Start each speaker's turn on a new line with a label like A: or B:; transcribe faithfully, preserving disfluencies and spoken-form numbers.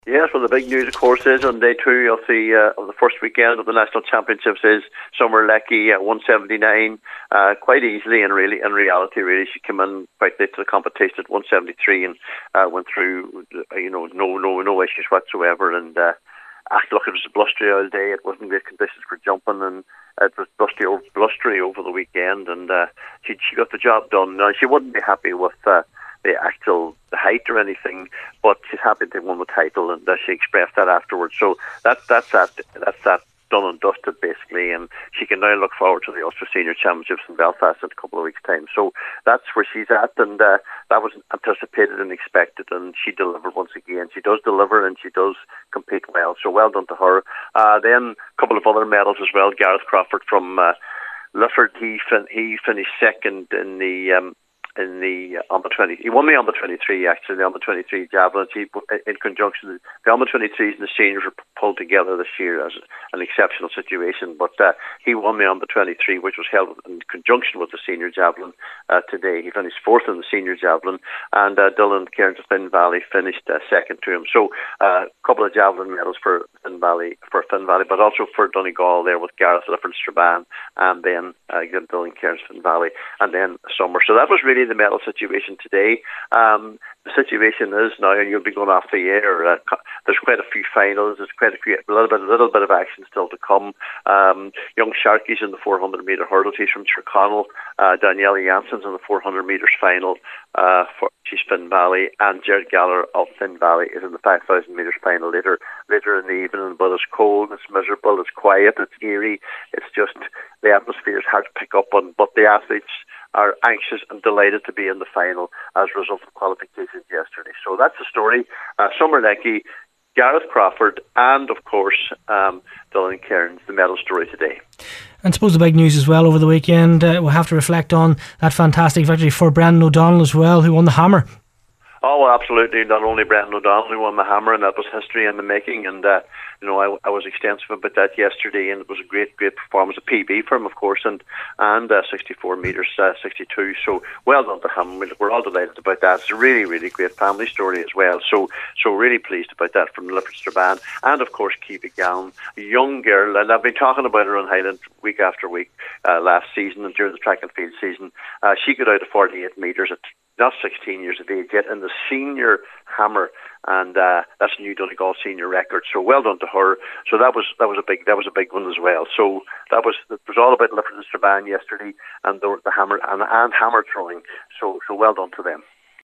A: Yes, well, the big news, of course, is on day two of the uh, of the first weekend of the National Championships is Summer Leckie at one seventy-nine, uh, quite easily, and really, in reality, really, she came in quite late to the competition at one seventy-three and uh, went through, you know, no, no, no issues whatsoever. And uh, ah, look, it was a blustery all day. It wasn't great conditions for jumping, and it was blustery, blustery over the weekend. And uh, she she got the job done. Now she wouldn't be happy with Uh, the actual the height or anything, but she's happy to win the title, and uh, she expressed that afterwards. So that that's that that's that done and dusted basically, and she can now look forward to the Ulster Senior Championships in Belfast in a couple of weeks' time. So that's where she's at, and uh, that was anticipated and expected, and she delivered once again. She does deliver, and she does compete well. So well done to her. Uh, then a couple of other medals as well. Gareth Crawford from uh, Lifford, he fin- he finished second in the. Um, in the uh, under twenty, he won the under twenty-three actually, the under twenty-three javelin. He, in conjunction, the under twenty-threes and the seniors were pulled together this year as an exceptional situation. But uh, he won the under twenty-three, which was held in conjunction with the senior javelin uh, today. He finished fourth in the senior javelin, and uh, Dylan Cairns of Finn Valley finished uh, second to him. So a uh, couple of javelin medals for Finn Valley, for Finn Valley, but also for Donegal there with Gareth Lifford Strabane, and then uh, again Dylan Cairns Finn Valley, and then Summer. So that was really the medal situation today. Um, the situation is now, and you'll be going off the air. Uh, there's quite a few finals. There's quite a few, a little bit, a little bit of action still to come. Um, young Sharkies in the four hundred metre hurdle. She's from Tyrconnell. Uh, Danielle Janssens in the four hundred metres final. Uh, for she's Finn Valley, and Jared Galler of Finn Valley is in the five thousand metres final later, later in the evening. But it's cold, it's miserable, it's quiet, it's eerie. It's just the atmosphere is hard to pick up on. But the athletes are anxious and delighted to be in the final as a result of qualifications yesterday. So that's the story. Uh, Summer Leckie, Gareth Crawford, and of course um, Dylan Cairns, the medal story today.
B: And I suppose the big news as well over the weekend, uh, we'll have to reflect on that fantastic victory for Brendan O'Donnell as well, who won the hammer.
A: Oh, well, absolutely. Not only Brendan O'Donnell who won the hammer, and that was history in the making. And, uh, you know, I, I was extensive about that yesterday, and it was a great, great performance. A P B for him, of course, and and uh, sixty-four metres, uh, sixty-two. So well done to him. We're all delighted about that. It's a really, really great family story as well. So so really pleased about that from Lifford Strabane. And, of course, Kiva Gallen, a young girl. And I've been talking about her on Highland week after week uh, last season and during the track and field season. Uh, she got out of forty-eight metres at not sixteen years of age yet in the senior hammer, and uh, that's a new Donegal senior record. So well done to her. So that was that was a big that was a big one as well. So that was it was all about Lifford and Strabane yesterday, and the, the hammer and, and hammer throwing. So so well done to them.